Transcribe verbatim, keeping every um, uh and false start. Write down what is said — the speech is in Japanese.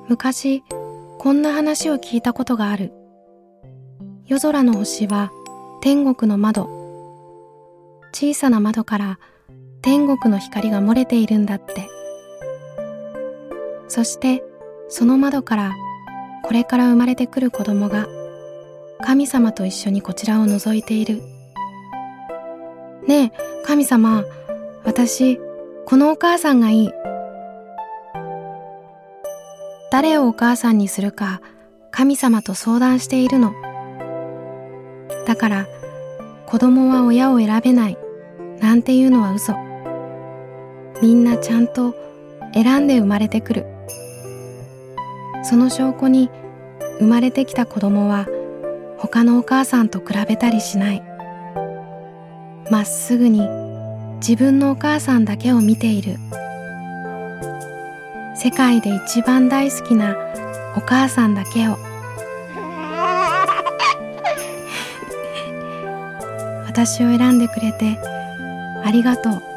昔こんな話を聞いたことがある。夜空の星は天国の窓。小さな窓から天国の光が漏れているんだって。そしてその窓からこれから生まれてくる子供が神様と一緒にこちらを覗いている。ねえ神様、私このお母さんがいい。誰をお母さんにするか神様と相談しているの。だから子供は親を選べないなんていうのは嘘。みんなちゃんと選んで生まれてくる。その証拠に生まれてきた子供は他のお母さんと比べたりしない。まっすぐに自分のお母さんだけを見ている。世界で一番大好きなお母さんだけを。私を選んでくれてありがとう。